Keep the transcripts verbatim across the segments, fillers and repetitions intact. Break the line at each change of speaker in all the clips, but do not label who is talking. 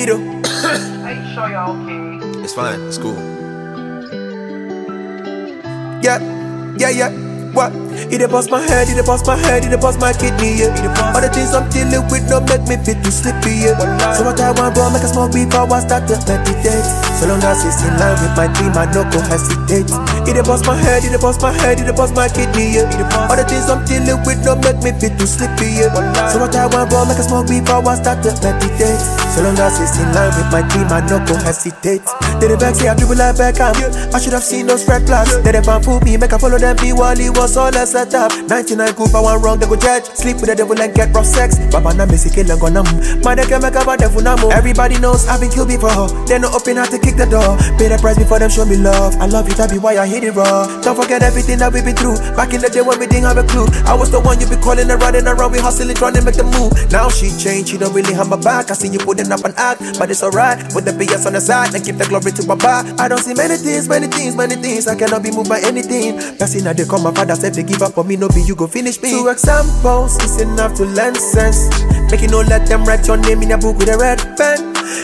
Middle.
Are you sure you're okay?
It's fine, it's cool. Yeah, yeah, yeah. What? It a bust my head, it a bust my head, it a bust my kidney, yeah. All the things I'm dealing with don't make me feel too sleepy, yeah. So what I want, bro, make a smoke before I start to meditate. So long as it's in line with my dream, I no go hesitate. It a bust my head, it a bust my head, it a bust my kidney, yeah. All the things I'm dealing with don't make me feel too sleepy, yeah. So what I want, bro, make a smoke before I start to meditate. So long as it's in line with my dream, I no go hesitate. They the back say I dribble like Beckham. I should have seen those red flags. They the fan fool me, make I follow them be while it was all a setup. ninety-nine group, I want wrong, they go judge. Sleep with the devil and get rough sex. Baba na me kill and gonna man, they can make about devil na mo. Everybody knows I've been killed before. They no open how to kick the door. Pay the price before them show me love. I love you, that be why I hit it raw. Don't forget everything that we've been through. Back in the day when we didn't have a clue. I was the one you be calling around and around. We hustling, trying to make the move. Now she changed, she don't really have my back. I see you putting up an act, but it's alright. With the B S on the side and give the glory to Baba. I don't see many things, many things, many things. I cannot be moved by anything. That's in how they come, my father said they give up on me. No be you go finish me. Two examples is enough to learn sense. Make you know let them write your name in a book with a red pen.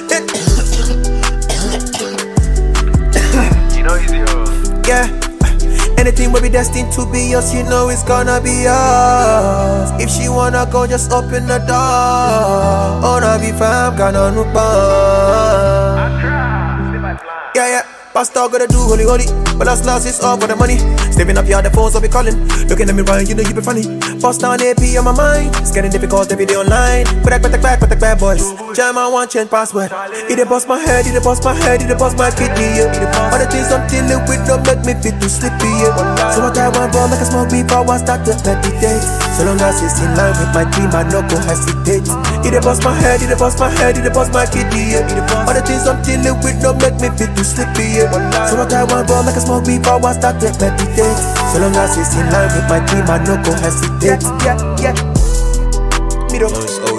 You know it's yours.
Yeah. Anything will be destined to be yours, you know it's gonna be yours. If she wanna go, just open the door. Oh, no, be fam, gonna no
I try, see my plan.
Yeah, yeah. Pastor gotta do holy holy, but last last it's all for the money. Stepping up here, the phones will be calling. Looking at me right, you know you be funny. Bust down A P on my mind. It's getting difficult every day online. But I back, back, back, bad boys. Jam I want change password. It a bust my head, it a bust my head, it a bust my kidney, yeah. All the things I'm dealing with don't make me feel too sleepy, yeah. So what I want, bro, make a smoke before I start to meditate. So long as it's in line with my dream, I no go hesitate. It a bust my head, it a bust my head, it a bust my kidney, yeah. All the things I'm dealing with don't make me feel too sleepy, yeah. So what I want, bro, make a smoke before I start to meditate. So long as it's in line with my dream, I no go hesitate. Yeah, yeah, yeah. Middle.